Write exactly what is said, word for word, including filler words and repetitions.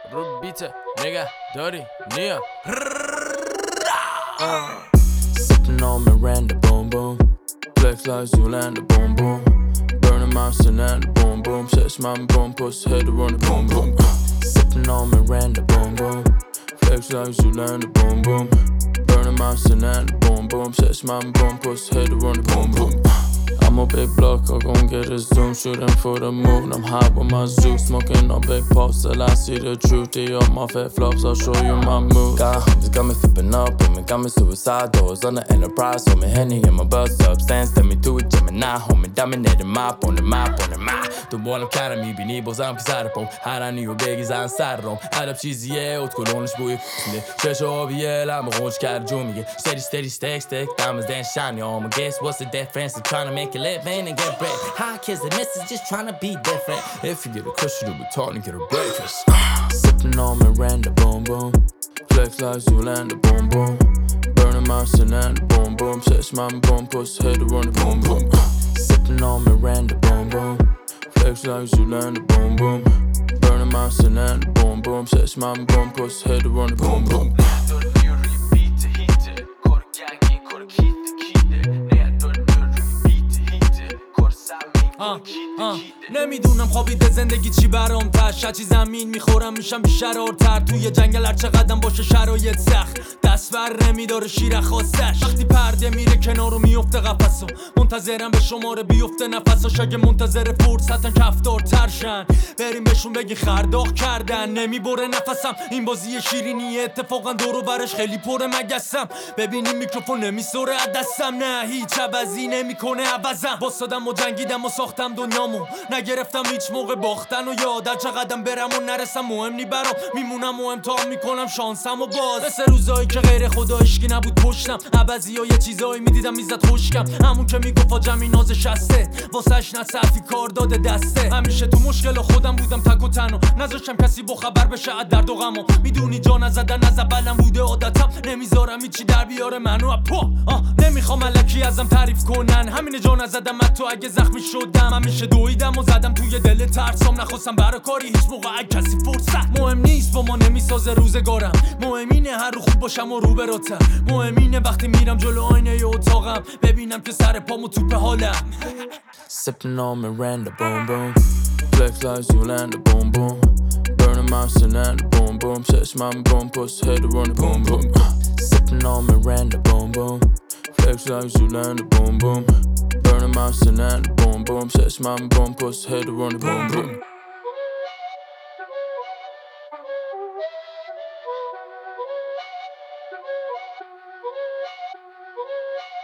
رو بیته نگه داری نیا Sipping on Miranda, boom boom. Flex like Zoolander, boom boom. Burning my Sinanda, boom boom. Sex my boom, puss head to run it, boom boom. Sipping on Miranda, boom boom. Flex like Zoolander, boom boom. Burning my Sinanda, boom boom. Sex my boom, puss head to run it, boom boom. I'm a big block, I'm gon' get a zoom. Shooting for the moon, I'm high with my zoo. Smoking on big pops till I see the truth. They up my fat flops, I'll show you my moves. Got homies got me flipping up, on me got me suicide doors. On the Enterprise, hold me Henny in my bus up. Stand, stand me through it, Gemini. Homie dominating map on the map, on the map. دنبالم کردم میبینی بازم که سر پام هرنی و بگی زن سر رام عدب چیزیه اوت کلونش بوی کنده چش آبیه لما غنج کرد جو میگه steady steady stack stack diamonds then shiny on my guess what's the difference I'm trying to make it live man and get bread high kids the missus just trying to be different if you get a cushion to be taught and get a breakfast sipping on Miranda boom boom flex like Zoolander boom boom burning my Sinanda boom boom sex my boom puss head to run it boom boom sipping on Miranda boom boom Flex like Zoolander, boom boom. Burning my Sinanda, boom boom. Sex my boom, puss head to run it, boom boom. نمیدونم خوابیده زندگی چی برام تش هرچی زمین میخورم میشم بیشرارتر توی جنگل هر چقدرم باشه شرایط سخت دست بر نمیداره شیر خواستش وقتی پرده میره کنارو میفته قفصو منتظرم به شماره بیفته نفساش اگه منتظر فرصتن کفتار ترشن بریم بهشون بگی خرداغ کردن نمیبره نفسم این بازی شیرینیه اتفاقا دورو برش خیلی پره مگسم ببینیم میکروفون نمیسوره از دستم نه هیچ عوضی نمیکنه عوضم باستادم و جنگیدم و ساختم دنیامو نگرفتم هیچ موقع باختن و یاد چقدرم برم و نرسم مهم نی برام میمونم و امتحان میکنم شانسم و باز مثل روزایی که غیر خدا عشقی نبود پشتم عوضی ها یه چیزایی میدیدم میزد خوشکم همون که میگفت آجمی ناز شسته واسهش نه صرفی کار داده دسته همیشه تو مشکل خودم بودم تک و تنها نذاشتم کسی با خبر بشه از درد و غمو میدونی جا نزدن از اولم بوده عادتم نمیذارم هیچی در بیاره منو پا نمیخوام الکی ازم تعریف کنن همین جا نزدم تو اگه زخمی شدم همیشه دویدم و زدم توی دل ترسام نخواستم برا کاری هیچ موقع کسی فرصت مهم نیست با ما نمیسازه روزگارم مهمینه هر رو خوب باشم و رو براتر مهمینه وقتی میرم جلو آینه ی اتاقم ببینم که سر پامو توپ حالم Sipping on Miranda boom boom flex like Zoolander boom boom burning my Sinanda boom boom sex my boom puss head to run it boom boom sipping on Miranda boom boom flex like Zoolander boom boom burning my Sinanda boom boom sex my boom puss head to run it boom boom